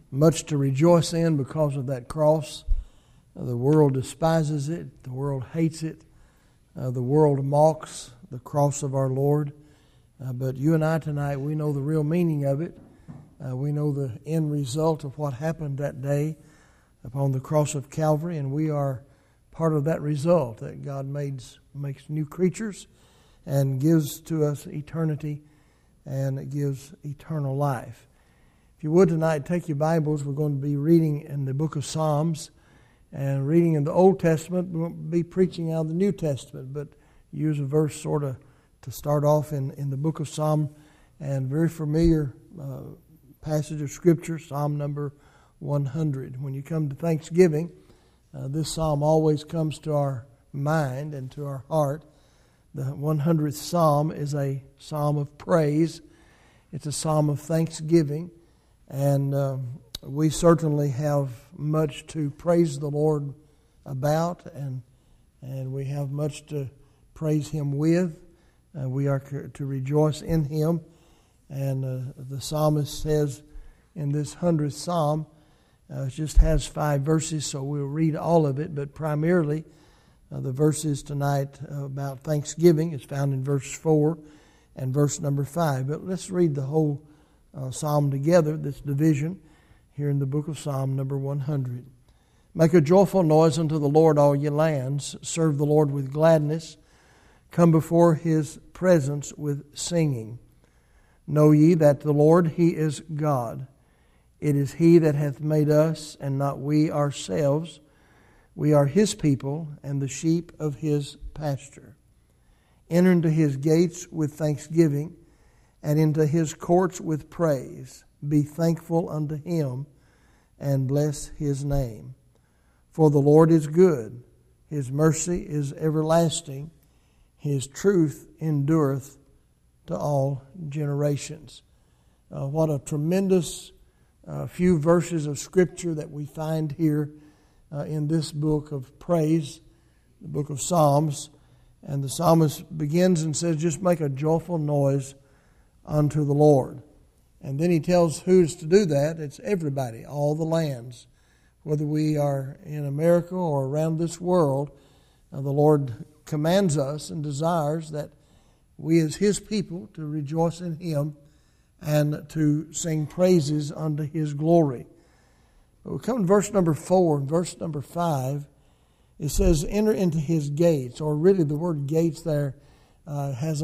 much to rejoice in because of that cross. The world despises it. The world hates it. The world mocks the cross of our Lord. But you and I tonight, we know the real meaning of it. We know the end result of what happened that day upon the cross of Calvary, and we are part of that result, that God makes new creatures and gives to us eternity, and it gives eternal life. If you would tonight, take your Bibles. We're going to be reading in the book of Psalms and reading in the Old Testament. We won't be preaching out of the New Testament, but use a verse sort of to start off in the book of Psalm, and very familiar passage of Scripture, Psalm number 100. When you come to Thanksgiving, this psalm always comes to our mind and to our heart. The 100th psalm is a psalm of praise. It's a psalm of thanksgiving, and we certainly have much to praise the Lord about, and we have much to praise Him with. We are to rejoice in Him. And the psalmist says in this 100th psalm, it just has 5 verses, so we'll read all of it. But primarily, the verses tonight about thanksgiving is found in verse 4 and verse number 5. But let's read the whole psalm together, this division, here in the book of Psalm number 100. Make a joyful noise unto the Lord, all ye lands. Serve the Lord with gladness. Come before His presence with singing. Know ye that the Lord, He is God. It is He that hath made us, and not we ourselves. We are His people, and the sheep of His pasture. Enter into His gates with thanksgiving, and into His courts with praise. Be thankful unto Him, and bless His name. For the Lord is good. His mercy is everlasting. His truth endureth to all generations. What a tremendous few verses of Scripture that we find here in this book of praise, the book of Psalms. And the psalmist begins and says, just make a joyful noise unto the Lord. And then he tells who's to do that. It's everybody, all the lands. Whether we are in America or around this world, the Lord commands us and desires that we as His people to rejoice in Him and to sing praises unto His glory. But we come to verse number 4 and verse number 5. It says, enter into His gates, or really the word gates there has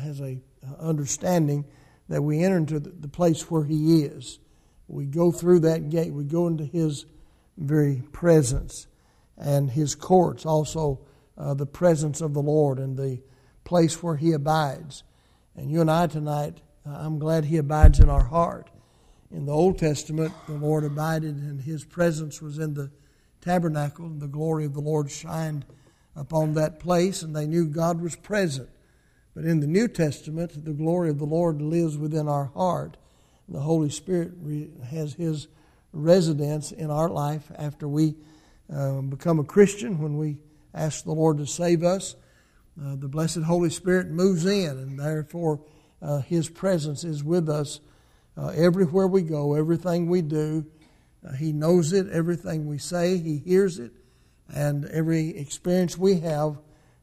a understanding that we enter into the place where He is. We go through that gate. We go into His very presence, and His courts, also the presence of the Lord and the place where He abides. And you and I tonight, I'm glad He abides in our heart. In the Old Testament, the Lord abided, and His presence was in the tabernacle, and the glory of the Lord shined upon that place, and they knew God was present. But in the New Testament, the glory of the Lord lives within our heart. The Holy Spirit has His residence in our life after we become a Christian. When we ask the Lord to save us, the blessed Holy Spirit moves in, and therefore His presence is with us everywhere we go, everything we do. He knows it, everything we say, He hears it, and every experience we have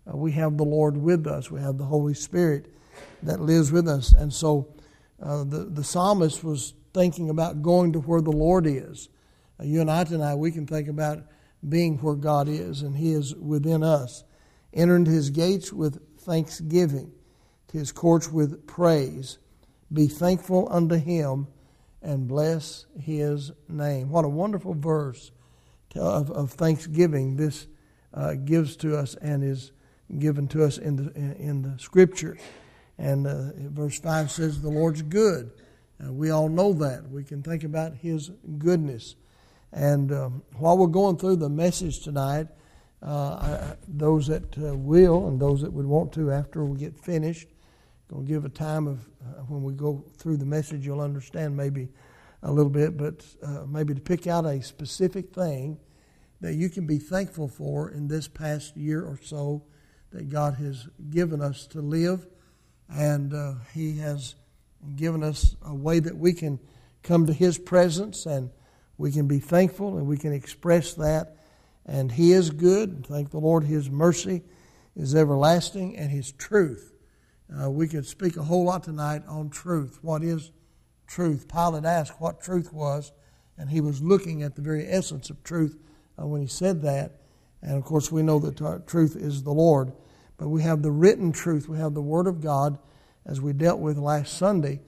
the Lord with us. We have the Holy Spirit that lives with us. And so the psalmist was thinking about going to where the Lord is. You and I tonight, we can think about being where God is, and He is within us. Enter into His gates with thanksgiving, to His courts with praise. Be thankful unto Him, and bless His name. What a wonderful verse of thanksgiving this gives to us and is given to us in the Scripture. And verse 5 says, the Lord's good. We all know that. We can think about His goodness. And while we're going through the message tonight, those that will and those that would want to after we get finished, going to give a time of when we go through the message, you'll understand maybe a little bit, but maybe to pick out a specific thing that you can be thankful for in this past year or so that God has given us to live, and He has given us a way that we can come to His presence, and we can be thankful and we can express that. And He is good. Thank the Lord, His mercy is everlasting, and His truth. We could speak a whole lot tonight on truth. What is truth? Pilate asked what truth was, and he was looking at the very essence of truth when he said that. And of course, we know that truth is the Lord. But we have the written truth. We have the Word of God, as we dealt with last Sunday.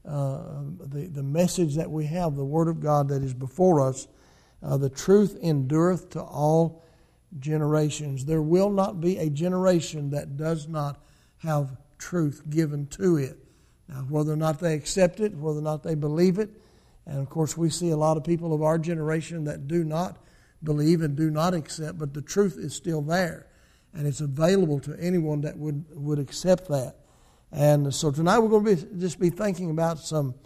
The message that we have, the Word of God that is before us, the truth endureth to all generations. There will not be a generation that does not have truth given to it. Now, whether or not they accept it, whether or not they believe it, and of course we see a lot of people of our generation that do not believe and do not accept, but the truth is still there, and it's available to anyone that would accept that. And so tonight we're going to just be thinking about some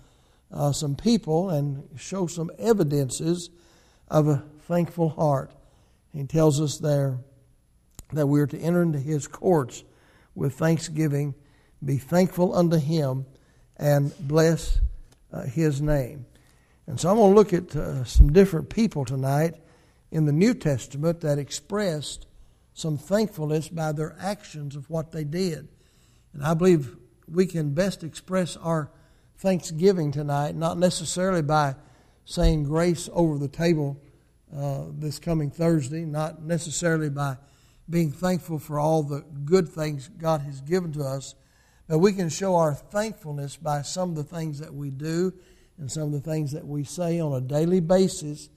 people and show some evidences of a thankful heart. He tells us there that we are to enter into His courts with thanksgiving, be thankful unto Him, and bless His name. And so I'm going to look at some different people tonight in the New Testament that expressed some thankfulness by their actions of what they did. And I believe we can best express our thanksgiving tonight, not necessarily by saying grace over the table this coming Thursday, not necessarily by being thankful for all the good things God has given to us, but we can show our thankfulness by some of the things that we do and some of the things that we say on a daily basis.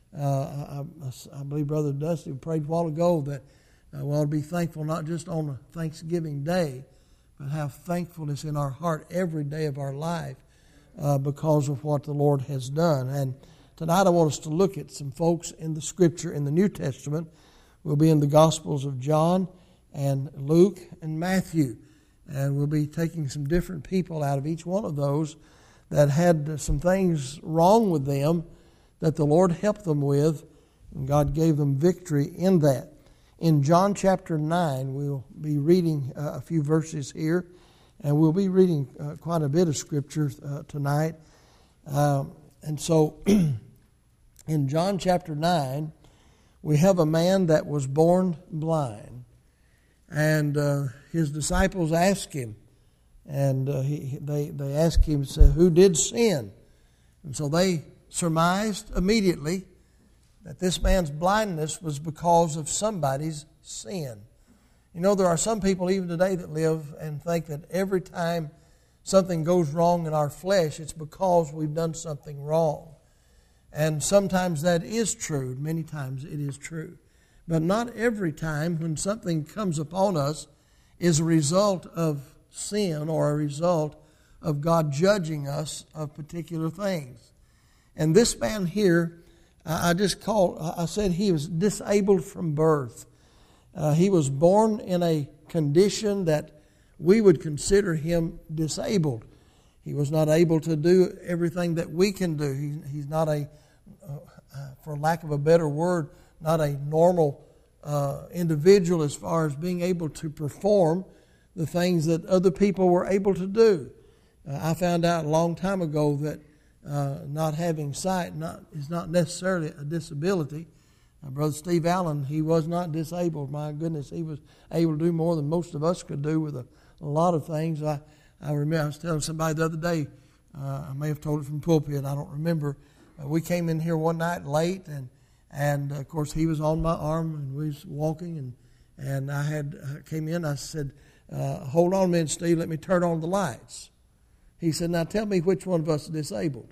I believe Brother Dusty prayed a while ago that we ought to be thankful not just on a Thanksgiving Day, but have thankfulness in our heart every day of our life because of what the Lord has done. And tonight I want us to look at some folks in the Scripture in the New Testament. We'll be in the Gospels of John and Luke and Matthew. And we'll be taking some different people out of each one of those that had some things wrong with them that the Lord helped them with, and God gave them victory in that. In John chapter 9, we'll be reading a few verses here, and we'll be reading quite a bit of Scripture tonight. And so, in John chapter 9, we have a man that was born blind. And his disciples asked him, and they asked him, say, who did sin? And so they surmised immediately that this man's blindness was because of somebody's sin. You know, there are some people even today that live and think that every time something goes wrong in our flesh, it's because we've done something wrong. And sometimes that is true. Many times it is true. But not every time when something comes upon us is a result of sin or a result of God judging us of particular things. And this man here, I said he was disabled from birth. He was born in a condition that we would consider him disabled. He was not able to do everything that we can do. He's not for lack of a better word, not a normal individual as far as being able to perform the things that other people were able to do. I found out a long time ago that not having sight is not necessarily a disability. Brother Steve Allen, he was not disabled. My goodness, he was able to do more than most of us could do with a lot of things. I remember I was telling somebody the other day, I may have told it from pulpit, I don't remember. We came in here one night late, and of course he was on my arm, and we was walking, and I came in. I said, "Hold on a minute, Steve. Let me turn on the lights." He said, "Now tell me which one of us is disabled."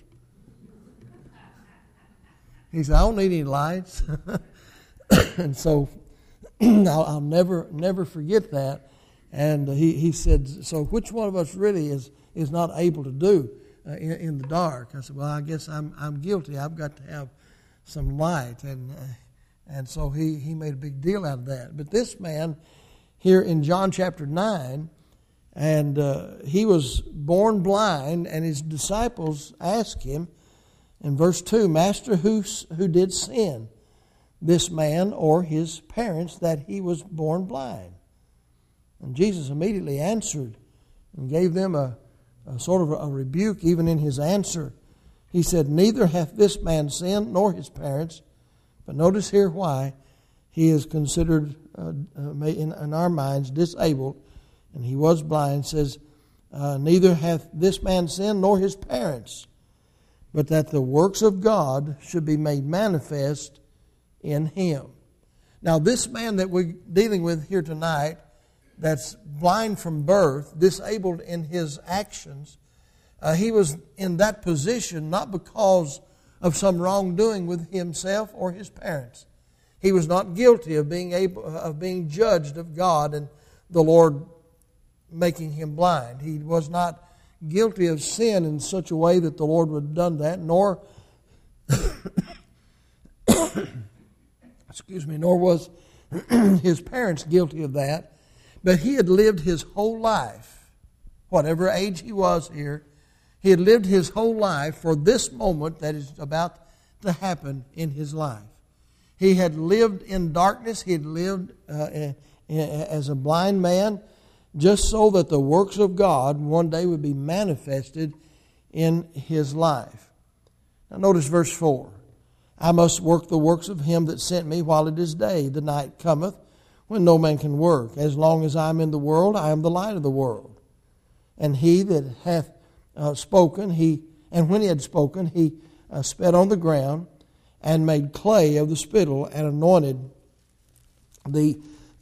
He said, "I don't need any lights," and so I'll never forget that. And he said, "So which one of us really is not able to do in the dark?" I said, "Well, I guess I'm guilty. I've got to have some light." And so he made a big deal out of that. But this man here in John chapter 9, and he was born blind, and his disciples asked him in verse 2, "Master, who did sin, this man or his parents, that he was born blind?" And Jesus immediately answered and gave them a sort of a rebuke even in his answer. He said, neither hath this man sinned nor his parents. But notice here why he is considered, in our minds, disabled. And he was blind. It says, neither hath this man sinned nor his parents, but that the works of God should be made manifest in him. Now this man that we're dealing with here tonight, that's blind from birth, disabled in his actions, he was in that position not because of some wrongdoing with himself or his parents. He was not guilty of being judged of God and the Lord making him blind. He was not guilty of sin in such a way that the Lord would have done that, nor nor was his parents guilty of that. But he had lived his whole life, whatever age he was here, he had lived his whole life for this moment that is about to happen in his life. He had lived in darkness. He had lived as a blind man, just so that the works of God one day would be manifested in his life. Now notice verse 4. I must work the works of him that sent me while it is day. The night cometh when no man can work. As long as I am in the world, I am the light of the world. And he that hath spoken, and when he had spoken, he spat on the ground and made clay of the spittle and anointed the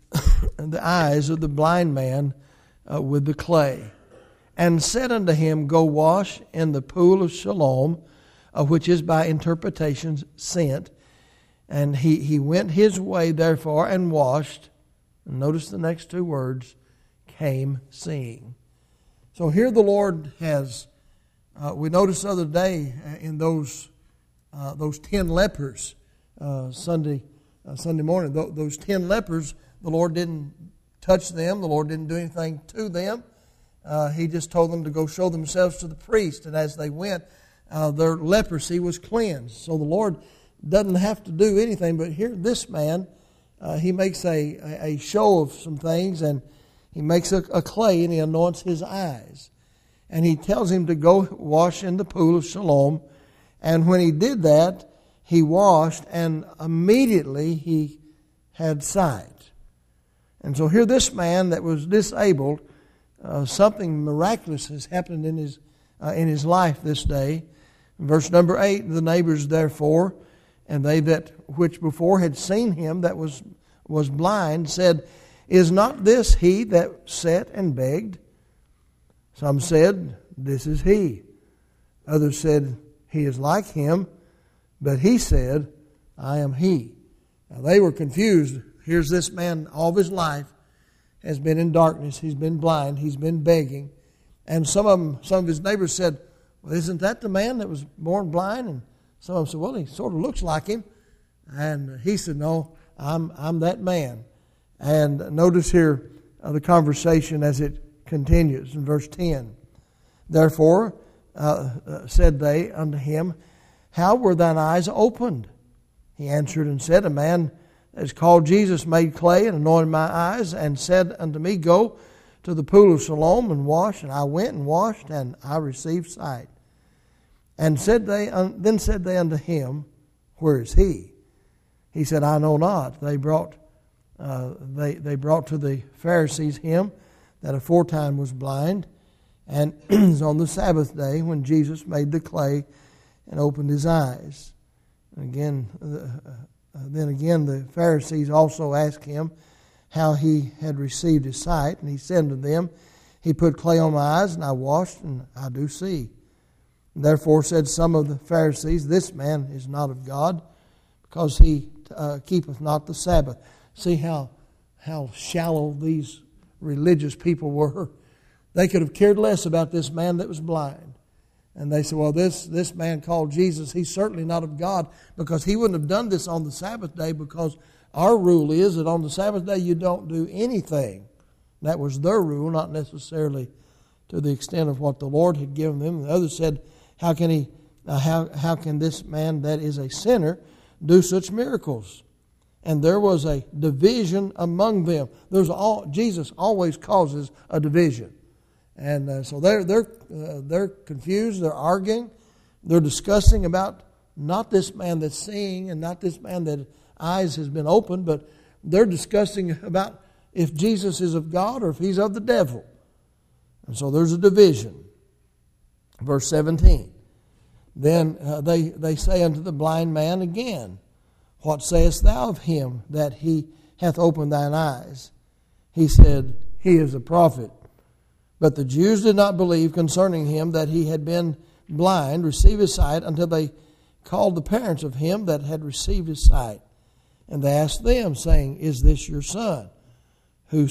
eyes of the blind man with the clay, and said unto him, go wash in the pool of Siloam, which is by interpretations sent. And he went his way therefore and washed. And notice the next two words, came seeing. So here the Lord has, we noticed the other day in those 10 lepers, Sunday morning, those 10 lepers, the Lord didn't touch them. The Lord didn't do anything to them. He just told them to go show themselves to the priest. And as they went, their leprosy was cleansed. So the Lord doesn't have to do anything. But here, this man, he makes a show of some things, and he makes a clay, and he anoints his eyes. And he tells him to go wash in the pool of Siloam. And when he did that, he washed, and immediately he had sight. And so here this man that was disabled, something miraculous has happened in his life this day. Verse number 8, the neighbors therefore, and they that which before had seen him that was blind, said, is not this he that sat and begged? Some said, this is he. Others said, he is like him. But he said, I am he. Now they were confused. Here's this man, all of his life has been in darkness. He's been blind. He's been begging. And some of his neighbors said, well, isn't that the man that was born blind? And some of them said, well, he sort of looks like him. And he said, no, I'm that man. And notice here the conversation as it continues in verse 10. Therefore said they unto him, how were thine eyes opened? He answered and said, a man that is called Jesus made clay and anointed my eyes, and said unto me, go to the pool of Siloam and wash. And I went and washed, and I received sight. And then said they unto him, where is he? He said, I know not. They brought to the Pharisees him that aforetime was blind. And it was on the Sabbath day when Jesus made the clay and opened his eyes. And then again the Pharisees also asked him how he had received his sight. And he said to them, he put clay on my eyes, and I washed, and I do see. And therefore said some of the Pharisees, this man is not of God, because he keepeth not the Sabbath. See how shallow these religious people were. They could have cared less about this man that was blind. And they said, well, this man called Jesus, he's certainly not of God, because he wouldn't have done this on the Sabbath day, because our rule is that on the Sabbath day you don't do anything. That was their rule, not necessarily to the extent of what the Lord had given them. The others said, how can this man that is a sinner do such miracles? And there was a division among them. Jesus always causes a division. And so they're confused, they're arguing. they're discussing about not this man that's seeing and not this man that eyes has been opened, but they're discussing about if Jesus is of God or if he's of the devil. And so there's a division. Verse 17. Then they say unto the blind man again, What sayest thou of him that he hath opened thine eyes? He said, He is a prophet. But the Jews did not believe concerning him that he had been blind, receive his sight, until they called the parents of him that had received his sight. And they asked them, saying, Is this your son, who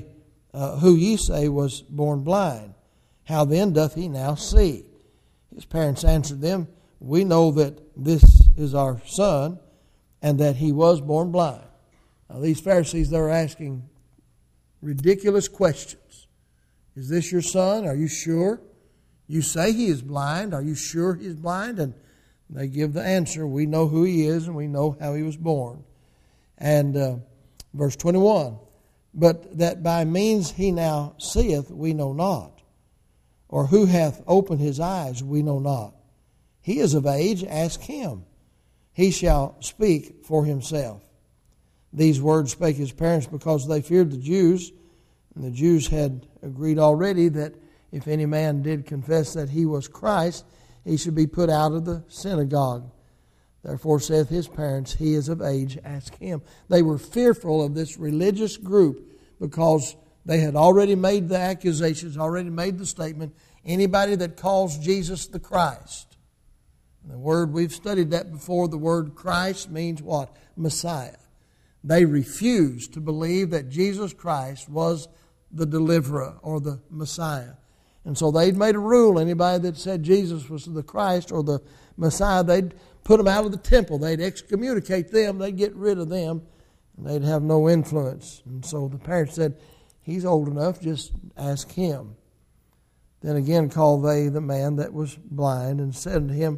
ye say was born blind? How then doth he now see? His parents answered them, We know that this is our son, and that he was born blind. Now these Pharisees, they're asking ridiculous questions. Is this your son? Are you sure? You say he is blind. Are you sure he is blind? And they give the answer, we know who he is and we know how he was born. And verse 21, But that by means he now seeth, we know not. Or who hath opened his eyes, we know not. He is of age, ask him. He shall speak for himself. These words spake his parents because they feared the Jews. And the Jews had agreed already that if any man did confess that he was Christ, he should be put out of the synagogue. Therefore saith his parents, He is of age, ask him. They were fearful of this religious group because they had already made the accusations, already made the statement, anybody that calls Jesus the Christ. And the word, we've studied that before, the word Christ means what? Messiah. They refused to believe that Jesus Christ was the deliverer or the Messiah. And so they'd made a rule, anybody that said Jesus was the Christ or the Messiah, they'd put them out of the temple. They'd excommunicate them, they'd get rid of them, and they'd have no influence. And so the parents said, He's old enough, just ask him. Then again called they the man that was blind and said unto him,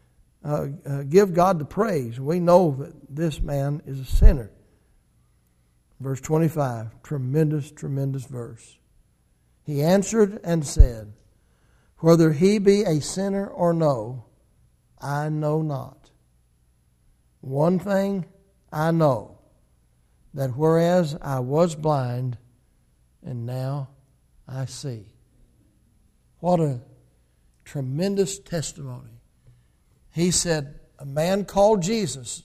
Give God the praise. We know that this man is a sinner. Verse 25, tremendous, tremendous verse. He answered and said, Whether he be a sinner or no, I know not. One thing I know, that whereas I was blind, and now I see. What a tremendous testimony. He said, a man called Jesus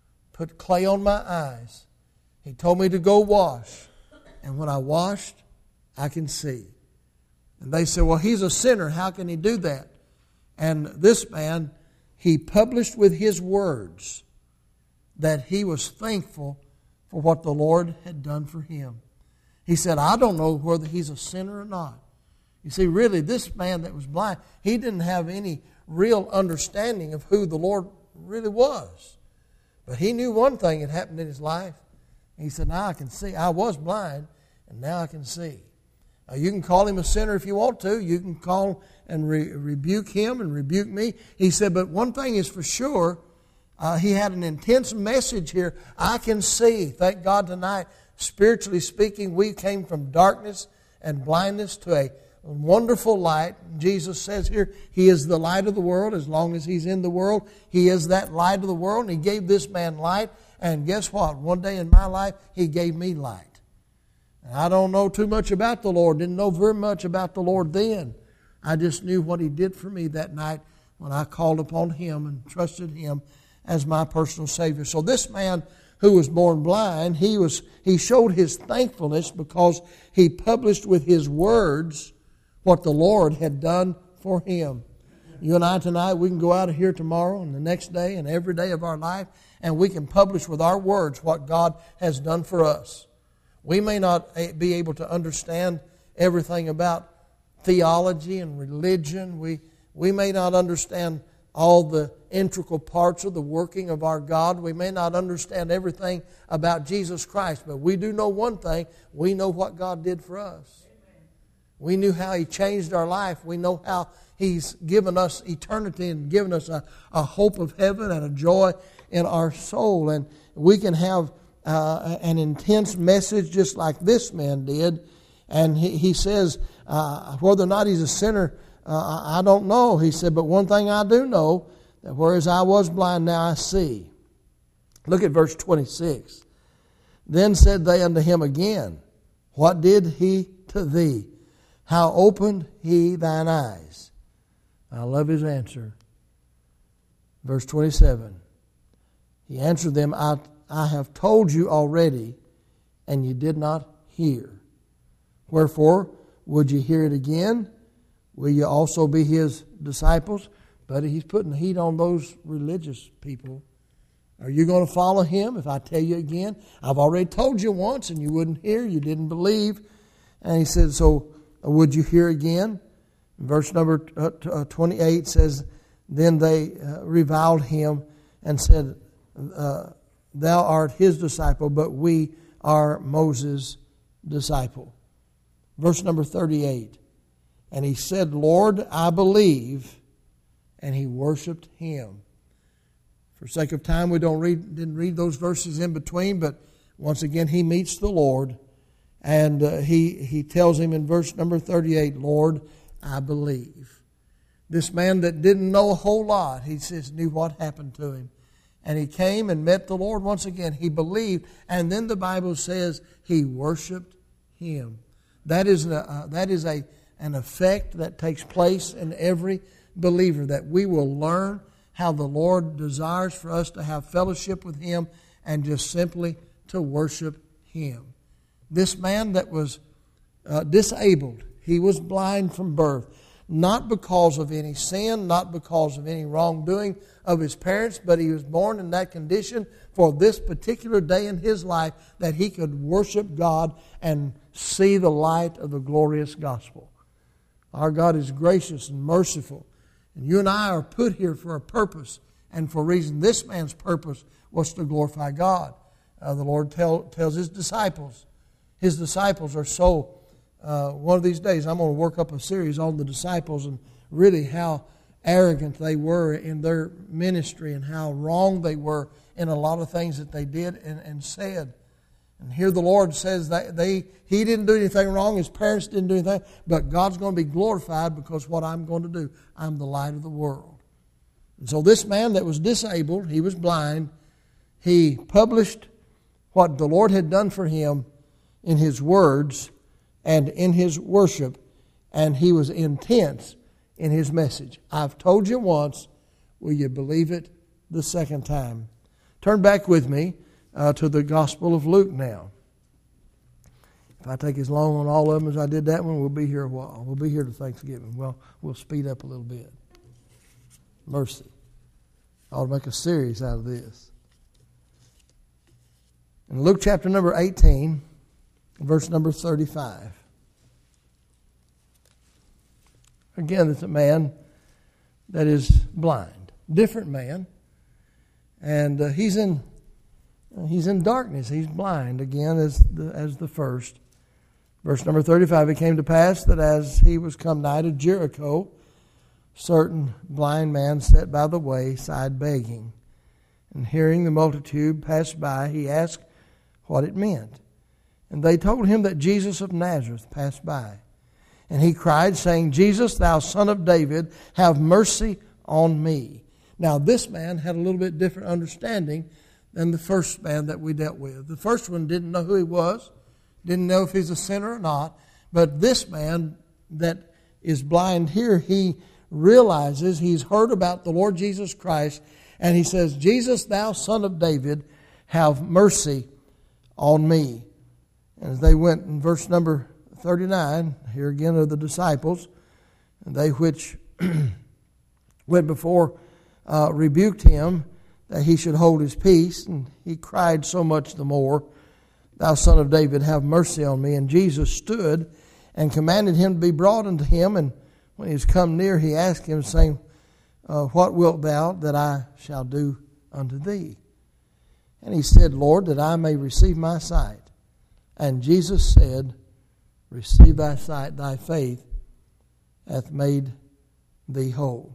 put clay on my eyes. He told me to go wash. And when I washed, I can see. And they said, well, he's a sinner. How can he do that? And this man, he published with his words that he was thankful for what the Lord had done for him. He said, I don't know whether he's a sinner or not. You see, really, this man that was blind, he didn't have any real understanding of who the Lord really was. But he knew one thing had happened in his life. He said, now I can see. I was blind, and now I can see. You can call him a sinner if you want to. You can call and rebuke him and rebuke me. He said, but one thing is for sure, he had an intense message here. I can see. Thank God tonight, spiritually speaking, we came from darkness and blindness to a wonderful light. Jesus says here, He is the light of the world. As long as He's in the world, He is that light of the world. And He gave this man light. And guess what? One day in my life, He gave me light. And I don't know too much about the Lord. Didn't know very much about the Lord then. I just knew what He did for me that night when I called upon Him and trusted Him as my personal Savior. So this man who was born blind, he showed his thankfulness because he published with his words what the Lord had done for him. You and I tonight, we can go out of here tomorrow and the next day and every day of our life, and we can publish with our words what God has done for us. We may not be able to understand everything about theology and religion. We may not understand all the integral parts of the working of our God. We may not understand everything about Jesus Christ, but we do know one thing. We know what God did for us. We knew how He changed our life. We know how He's given us eternity and given us a hope of heaven and a joy in our soul. And we can have an intense message just like this man did. And he says, whether or not he's a sinner, I don't know. He said, but one thing I do know, that whereas I was blind, now I see. Look at verse 26. Then said they unto him again, what did he to thee? How opened he thine eyes? I love his answer. Verse 27. He answered them, I have told you already, and you did not hear. Wherefore, would you hear it again? Will you also be his disciples? But he's putting heat on those religious people. Are you going to follow him if I tell you again? I've already told you once and you wouldn't hear, you didn't believe. And he said, so would you hear again? Verse number 28 says, then they reviled him and said, thou art his disciple, but we are Moses' disciple. Verse number 38. And he said, Lord, I believe. And he worshiped him. For sake of time, we didn't read those verses in between, but once again, he meets the Lord. And he tells him in verse number 38, Lord, I believe. This man that didn't know a whole lot, he says, knew what happened to him. And he came and met the Lord once again. He believed. And then the Bible says he worshiped him. That is an effect that takes place in every believer, that we will learn how the Lord desires for us to have fellowship with him and just simply to worship him. This man that was disabled, he was blind from birth, not because of any sin, not because of any wrongdoing of his parents, but he was born in that condition for this particular day in his life that he could worship God and see the light of the glorious gospel. Our God is gracious and merciful. And you and I are put here for a purpose and for a reason. This man's purpose was to glorify God. The Lord tells his disciples are so... one of these days I'm going to work up a series on the disciples and really how arrogant they were in their ministry and how wrong they were in a lot of things that they did and said. And here the Lord says that he didn't do anything wrong, his parents didn't do anything, but God's going to be glorified because what I'm going to do, I'm the light of the world. And so this man that was disabled, he was blind, he published what the Lord had done for him in his words and in his worship, and he was intense in his message. I've told you once, will you believe it the second time? Turn back with me to the Gospel of Luke now. If I take as long on all of them as I did that one, we'll be here a while. We'll be here to Thanksgiving. Well, we'll speed up a little bit. Mercy. I ought to make a series out of this. In Luke chapter number 18, verse number 35. Again, it's a man that is blind. Different man. And he's in darkness. He's blind again as the first. Verse number 35, it came to pass that as he was come nigh to Jericho, certain blind man sat by the wayside begging. And hearing the multitude pass by, he asked what it meant. And they told him that Jesus of Nazareth passed by. And he cried, saying, Jesus, thou son of David, have mercy on me. Now this man had a little bit different understanding than the first man that we dealt with. The first one didn't know who he was, didn't know if he's a sinner or not. But this man that is blind here, he realizes he's heard about the Lord Jesus Christ, and he says, Jesus, thou son of David, have mercy on me. And as they went in verse number 39, here again are the disciples, and they which went before rebuked him that he should hold his peace. And he cried so much the more, Thou son of David, have mercy on me. And Jesus stood and commanded him to be brought unto him. And when he was come near, he asked him, saying, What wilt thou that I shall do unto thee? And he said, Lord, that I may receive my sight. And Jesus said, Receive thy sight, thy faith hath made thee whole.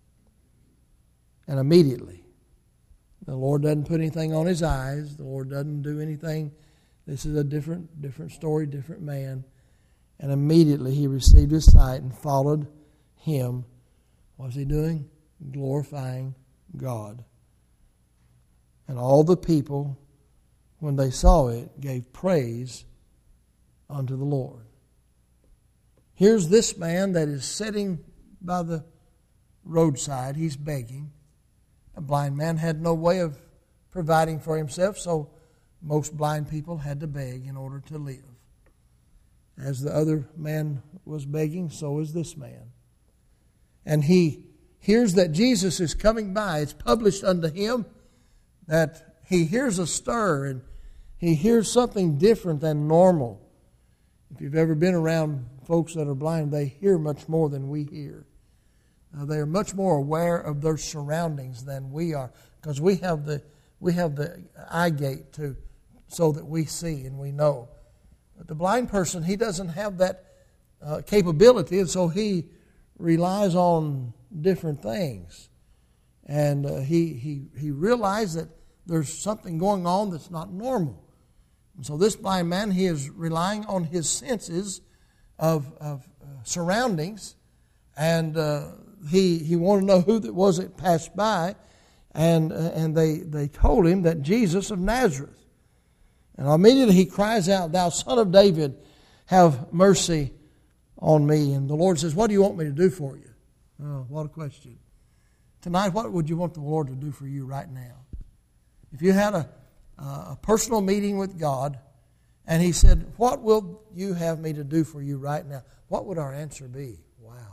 And immediately, the Lord doesn't put anything on his eyes. The Lord doesn't do anything. This is a different story, different man. And immediately he received his sight and followed him. What was he doing? Glorifying God. And all the people, when they saw it, gave praise unto the Lord. Here's this man that is sitting by the roadside. He's begging. A blind man had no way of providing for himself, so most blind people had to beg in order to live. As the other man was begging, so is this man. And he hears that Jesus is coming by. It's published unto him that he hears a stir and he hears something different than normal. If you've ever been around folks that are blind, they hear much more than we hear. They are much more aware of their surroundings than we are, because we have the eye gate so that we see and we know. But the blind person, he doesn't have that capability, and so he relies on different things. And he realized that there's something going on that's not normal. And so this blind man, he is relying on his senses of surroundings, and he wanted to know who that was that passed by, and they told him that Jesus of Nazareth. And immediately he cries out, "Thou Son of David, have mercy on me." And the Lord says, "What do you want me to do for you?" Oh, what a question. Tonight, what would you want the Lord to do for you right now? If you had a personal meeting with God, and He said, "What will you have me to do for you right now?" What would our answer be? Wow.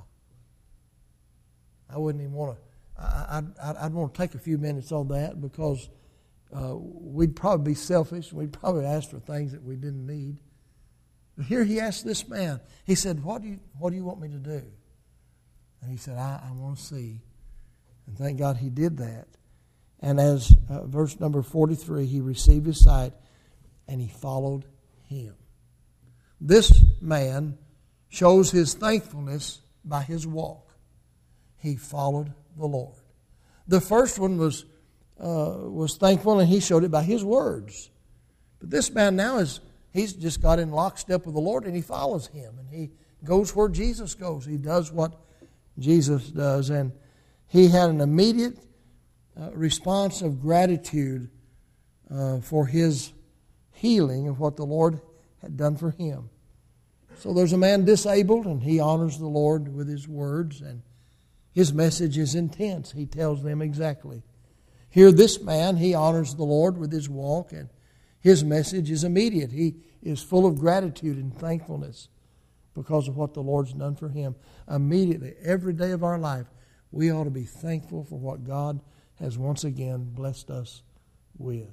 I wouldn't even want to. I'd want to take a few minutes on that, because we'd probably be selfish. We'd probably ask for things that we didn't need. But here he asked this man. He said, "What do you want me to do?" And he said, I want to see. And thank God he did that. And as verse number 43, he received his sight and he followed him. This man shows his thankfulness by his walk. He followed the Lord. The first one was thankful, and he showed it by his words. But this man now he's just got in lockstep with the Lord, and he follows him, and he goes where Jesus goes. He does what Jesus does, and he had an immediate response of gratitude for his healing of what the Lord had done for him. So there's a man disabled, and he honors the Lord with his words, and his message is intense. He tells them exactly. Here, this man, he honors the Lord with his walk, and his message is immediate. He is full of gratitude and thankfulness because of what the Lord's done for him. Immediately, every day of our life, we ought to be thankful for what God has once again blessed us with.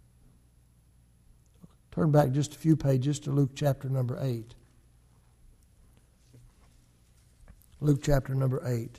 Turn back just a few pages to Luke chapter number 8. Luke chapter number 8.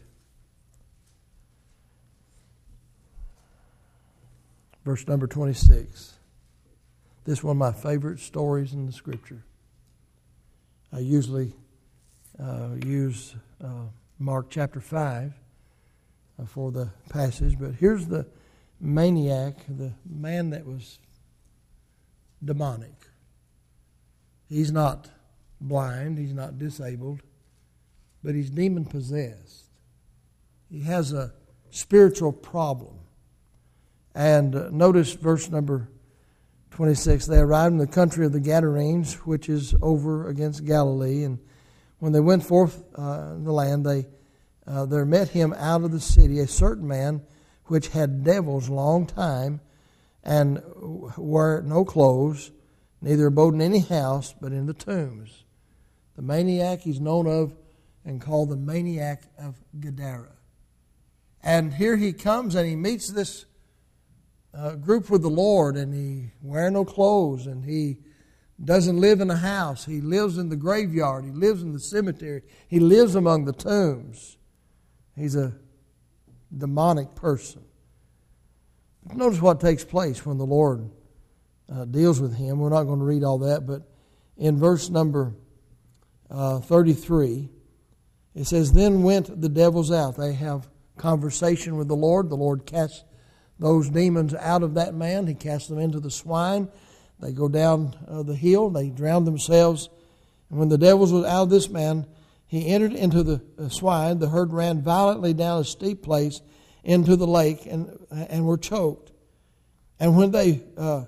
Verse number 26. This is one of my favorite stories in the Scripture. I usually use Mark chapter 5 for the passage, but here's the maniac, the man that was demonic. He's not blind, he's not disabled, but he's demon-possessed. He has a spiritual problem. And notice verse number 26. They arrived in the country of the Gadarenes, which is over against Galilee. And when they went forth in the land, there met him out of the city a certain man which had devils long time, and wore no clothes, neither abode in any house, but in the tombs. The maniac, he's known of and called the maniac of Gadara. And here he comes and he meets this group with the Lord, and he wear no clothes, and he doesn't live in a house. He lives in the graveyard. He lives in the cemetery. He lives among the tombs. He's a demonic person. But notice what takes place when the Lord deals with him. We're not going to read all that, but in verse number 33, it says, "Then went the devils out." They have conversation with the Lord. The Lord casts those demons out of that man. He casts them into the swine. They go down the hill. They drown themselves. And when the devils was out of this man, he entered into the swine. The herd ran violently down a steep place into the lake and were choked. And when they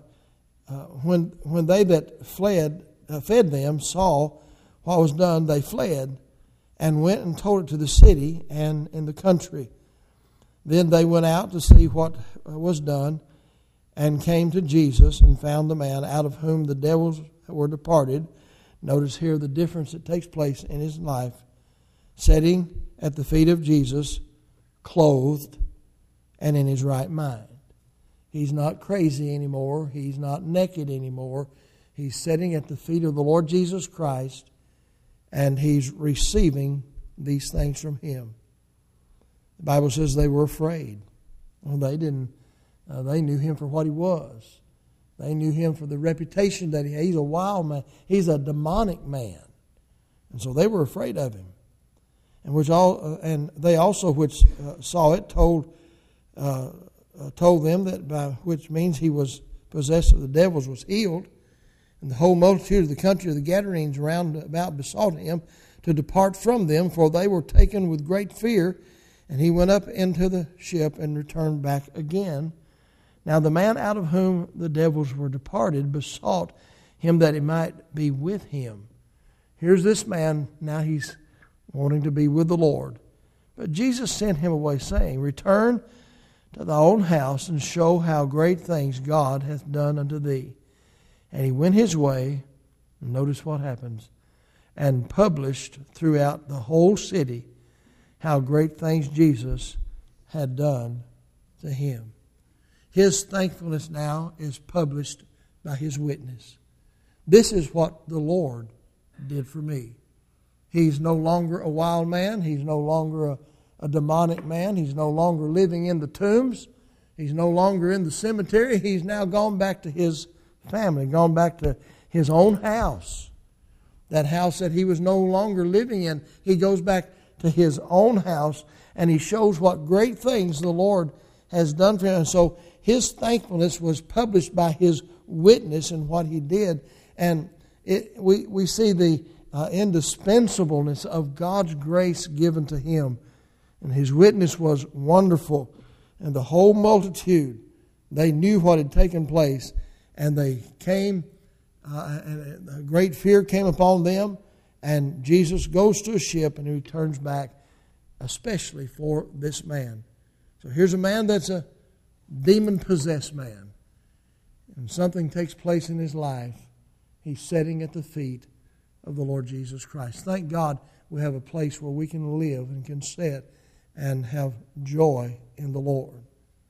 that fed them saw what was done, they fled and went and told it to the city and in the country. Then they went out to see what was done, and came to Jesus and found the man out of whom the devils were departed. Notice here the difference that takes place in his life. Sitting at the feet of Jesus, clothed and in his right mind. He's not crazy anymore. He's not naked anymore. He's sitting at the feet of the Lord Jesus Christ, and he's receiving these things from him. The Bible says they were afraid. Well, they didn't. They knew him for what he was. They knew him for the reputation that he had. He's a wild man. He's a demonic man. And so they were afraid of him. And they also, which saw it, told them that by which means he was possessed of the devils was healed. And the whole multitude of the country of the Gadarenes round about besought him to depart from them, for they were taken with great fear. And he went up into the ship and returned back again. Now the man out of whom the devils were departed besought him that he might be with him. Here's this man, now he's wanting to be with the Lord. But Jesus sent him away, saying, Return to thy own house, and show how great things God hath done unto thee. And he went his way, and notice what happens, and published throughout the whole city how great things Jesus had done to him. His thankfulness now is published by his witness. This is what the Lord did for me. He's no longer a wild man. He's no longer a demonic man. He's no longer living in the tombs. He's no longer in the cemetery. He's now gone back to his family, gone back to his own house. That house that he was no longer living in. He goes back to his own house, and he shows what great things the Lord has done for him. And so his thankfulness was published by his witness and what he did. And we see the indispensableness of God's grace given to him. And his witness was wonderful. And the whole multitude, they knew what had taken place. And they came, and a great fear came upon them. And Jesus goes to a ship and he returns back, especially for this man. So here's a man that's a demon-possessed man. And something takes place in his life. He's sitting at the feet of the Lord Jesus Christ. Thank God we have a place where we can live and can sit and have joy in the Lord.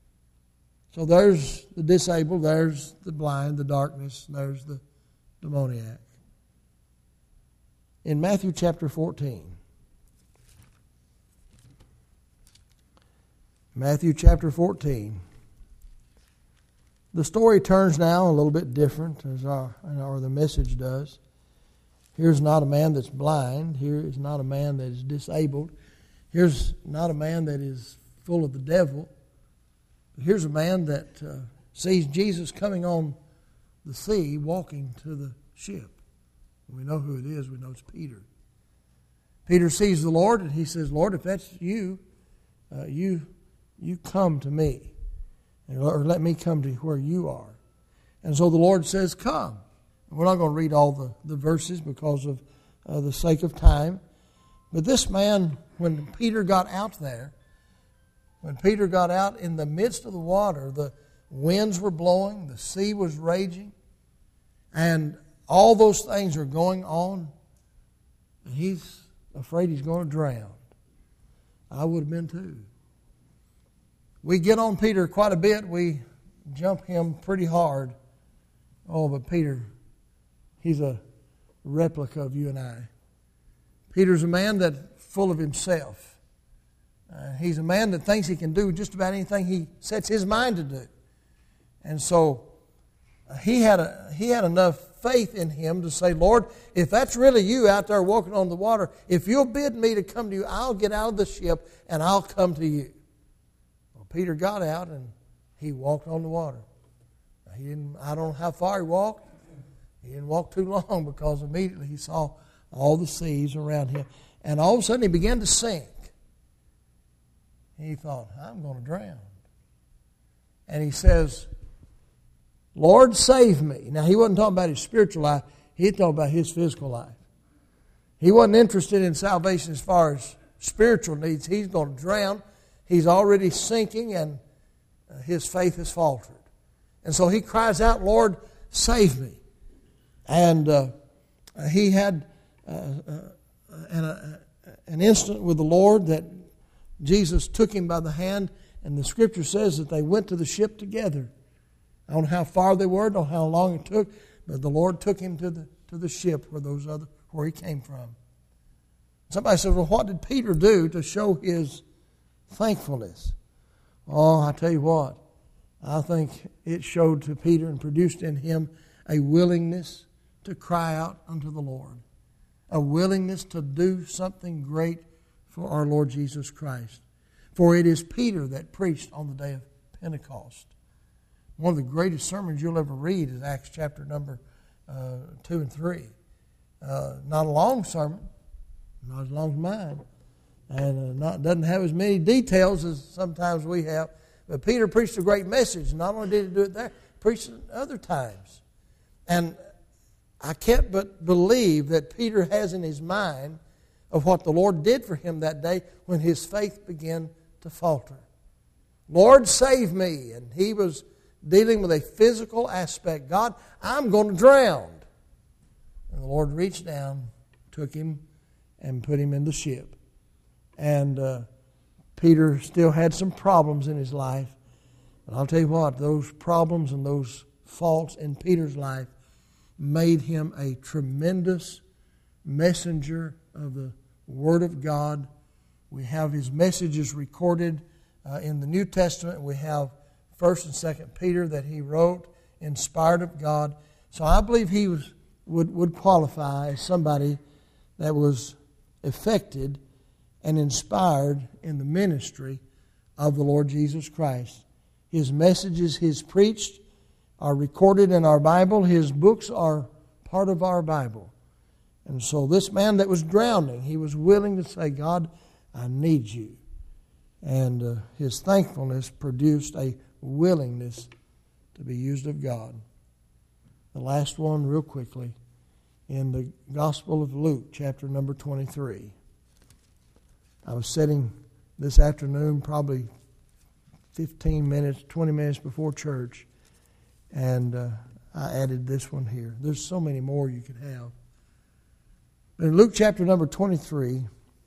So there's the disabled, there's the blind, the darkness, there's the demoniac. In Matthew chapter 14, the story turns now a little bit different, as the message does. Here's not a man that's blind. Here is not a man that is disabled. Here's not a man that is full of the devil. Here's a man that sees Jesus coming on the sea, walking to the ship. We know who it is. We know it's Peter. Peter sees the Lord, and he says, Lord, if that's you, you come to me. Or let me come to where you are. And so the Lord says, come. We're not going to read all the verses because of the sake of time. But this man, when Peter got out there, when Peter got out in the midst of the water, the winds were blowing, the sea was raging, and all those things are going on. And he's afraid he's going to drown. I would have been too. We get on Peter quite a bit. We jump him pretty hard. Oh, but Peter, he's a replica of you and I. Peter's a man that's full of himself. He's a man that thinks he can do just about anything he sets his mind to do. And so he had enough faith in him to say, Lord, if that's really you out there walking on the water, if you'll bid me to come to you, I'll get out of the ship and I'll come to you. Peter got out and he walked on the water. I don't know how far he walked. He didn't walk too long because immediately he saw all the seas around him. And all of a sudden he began to sink. He thought, I'm going to drown. And he says, Lord, save me. Now, he wasn't talking about his spiritual life. He was talking about his physical life. He wasn't interested in salvation as far as spiritual needs. He's going to drown. He's already sinking, and his faith has faltered. And so he cries out, Lord, save me. And he had an instant with the Lord that Jesus took him by the hand, and the Scripture says that they went to the ship together. I don't know how far they were, I don't know how long it took, but the Lord took him to the ship where he came from. Somebody says, well, what did Peter do to show his thankfulness? Oh, I tell you what, I think it showed to Peter and produced in him a willingness to cry out unto the Lord, a willingness to do something great for our Lord Jesus Christ. For it is Peter that preached on the day of Pentecost. One of the greatest sermons you'll ever read is Acts chapter number 2 and 3. Not a long sermon, not as long as mine, and doesn't have as many details as sometimes we have. But Peter preached a great message. Not only did he do it there, he preached it other times. And I can't but believe that Peter has in his mind of what the Lord did for him that day when his faith began to falter. Lord, save me. And he was dealing with a physical aspect. God, I'm going to drown. And the Lord reached down, took him, and put him in the ship. And Peter still had some problems in his life. But I'll tell you what, those problems and those faults in Peter's life made him a tremendous messenger of the Word of God. We have his messages recorded in the New Testament. We have 1st and 2nd Peter that he wrote, inspired of God. So I believe he would qualify as somebody that was affected and inspired in the ministry of the Lord Jesus Christ. His messages, his preached, are recorded in our Bible. His books are part of our Bible. And so this man that was drowning, he was willing to say, God, I need you. And his thankfulness produced a willingness to be used of God. The last one, real quickly, in the Gospel of Luke, chapter number 23. I was sitting this afternoon, probably 15 minutes, 20 minutes before church, and I added this one here. There's so many more you could have. In Luke chapter number 23,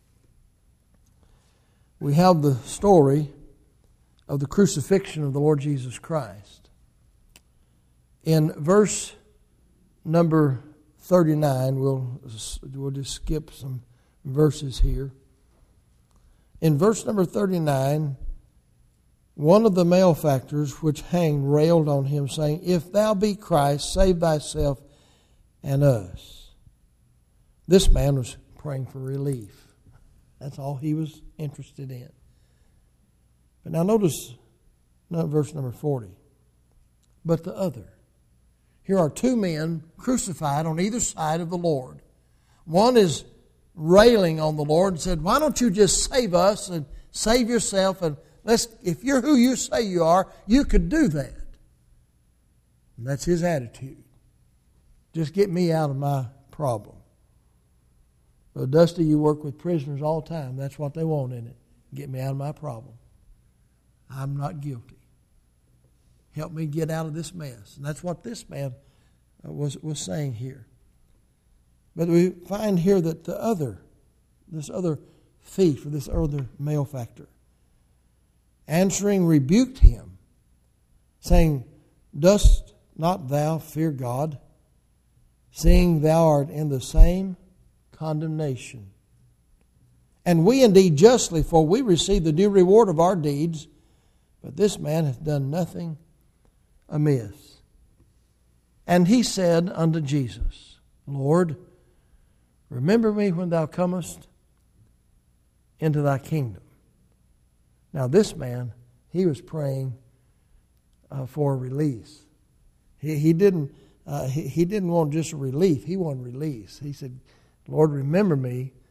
we have the story of the crucifixion of the Lord Jesus Christ. In verse number 39, we'll just skip some verses here. In verse number 39, one of the malefactors which hanged railed on him, saying, If thou be Christ, save thyself and us. This man was praying for relief. That's all he was interested in. But now notice verse number 40. But the other. Here are two men crucified on either side of the Lord. One is railing on the Lord and said, why don't you just save us and save yourself, and if you're who you say you are, you could do that. And that's his attitude. Just get me out of my problem. Well, Dusty, you work with prisoners all the time. That's what they want in it. Get me out of my problem. I'm not guilty. Help me get out of this mess. And that's what this man was saying here. But we find here that this other thief, or this other malefactor, answering rebuked him, saying, Dost not thou fear God, seeing thou art in the same condemnation? And we indeed justly, for we receive the due reward of our deeds, but this man hath done nothing amiss. And he said unto Jesus, Lord, remember me when thou comest into thy kingdom. Now this man, he was praying for release. He didn't want just a relief. He wanted release. He said, Lord, remember me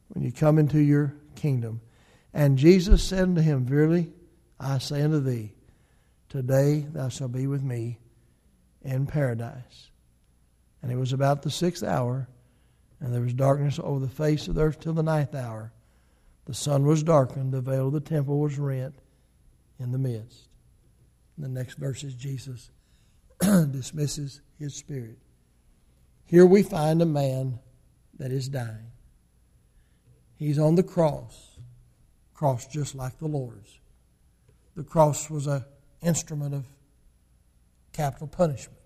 when you come into your kingdom. And Jesus said unto him, Verily, I say unto thee, today thou shalt be with me in paradise. And it was about the 6th hour, and there was darkness over the face of the earth till the 9th hour. The sun was darkened, the veil of the temple was rent in the midst. In the next verses, Jesus dismisses his spirit. Here we find a man that is dying. He's on the cross just like the Lord's. The cross was an instrument of capital punishment.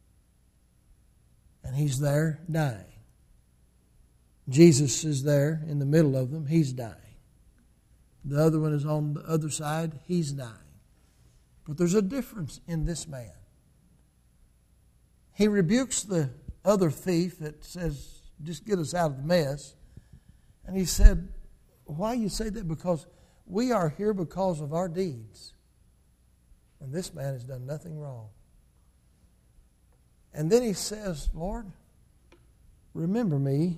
And he's there dying. Jesus is there in the middle of them. He's dying. The other one is on the other side. He's dying. But there's a difference in this man. He rebukes the other thief that says, just get us out of the mess. And he said, why you say that? Because we are here because of our deeds. And this man has done nothing wrong. And then he says, Lord, remember me.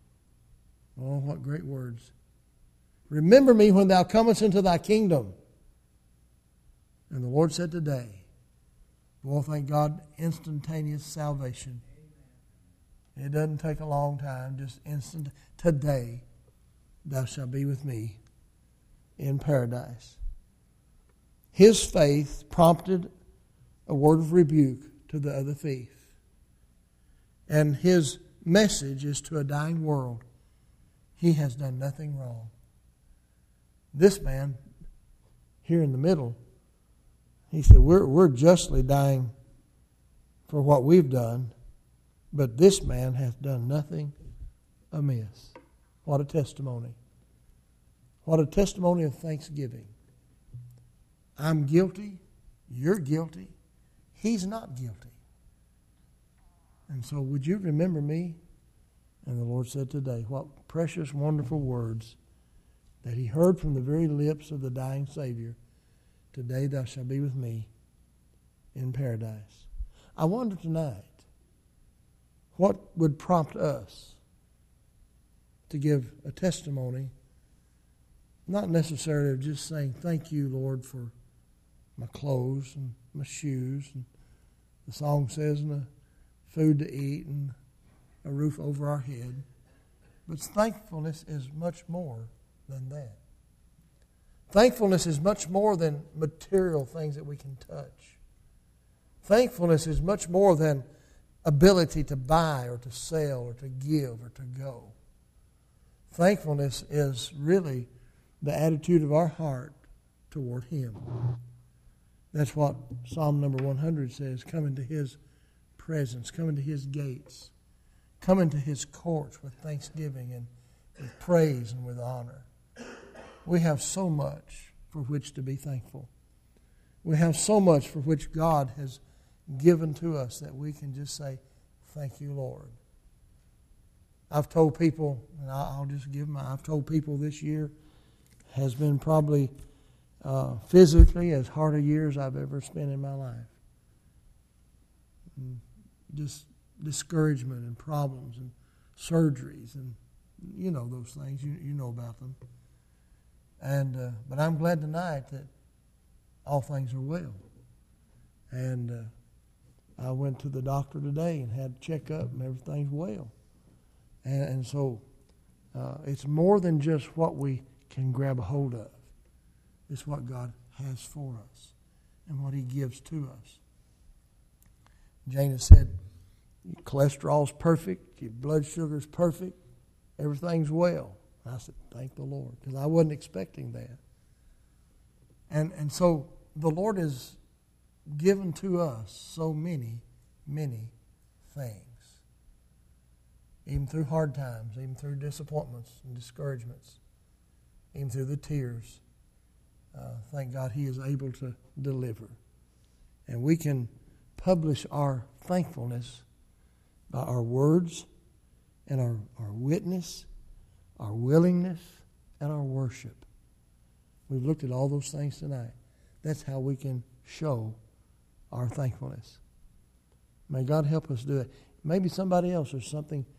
Oh, what great words. Remember me when thou comest into thy kingdom. And the Lord said today, well, thank God, instantaneous salvation. It doesn't take a long time, just instant. Today, thou shalt be with me in paradise. His faith prompted a word of rebuke to the other thief. And his message is to a dying world, he has done nothing wrong. This man, here in the middle, he said, we're justly dying for what we've done, but this man hath done nothing amiss. What a testimony. What a testimony of thanksgiving. I'm guilty. You're guilty. He's not guilty. And so would you remember me? And the Lord said today, what precious, wonderful words that he heard from the very lips of the dying Savior. Today thou shalt be with me in paradise. I wonder tonight, what would prompt us to give a testimony, not necessarily of just saying, thank you, Lord, for my clothes and my shoes, and the song says, and the food to eat, and a roof over our head. But thankfulness is much more than that. Thankfulness is much more than material things that we can touch. Thankfulness is much more than ability to buy or to sell or to give or to go. Thankfulness is really the attitude of our heart toward Him. That's what Psalm number 100 says, come into His presence, come into His gates, come into His courts with thanksgiving and with praise and with honor. We have so much for which to be thankful. We have so much for which God has given to us that we can just say, thank you, Lord. I've told people, and I'll just give I've told people this year has been probably physically as hard a year as I've ever spent in my life. And just discouragement and problems and surgeries and you know those things. You know about them. And but I'm glad tonight that all things are well. And I went to the doctor today and had a checkup, and everything's well. And so it's more than just what we can grab a hold of. It's what God has for us and what He gives to us. Jana said, your cholesterol's perfect, your blood sugar's perfect, everything's well. I said, thank the Lord, because I wasn't expecting that. And so the Lord has given to us so many, many things. Even through hard times, even through disappointments and discouragements, even through the tears. Thank God He is able to deliver. And we can publish our thankfulness by our words and our witness, our willingness, and our worship. We've looked at all those things tonight. That's how we can show our thankfulness. May God help us do it. Maybe somebody else, there's something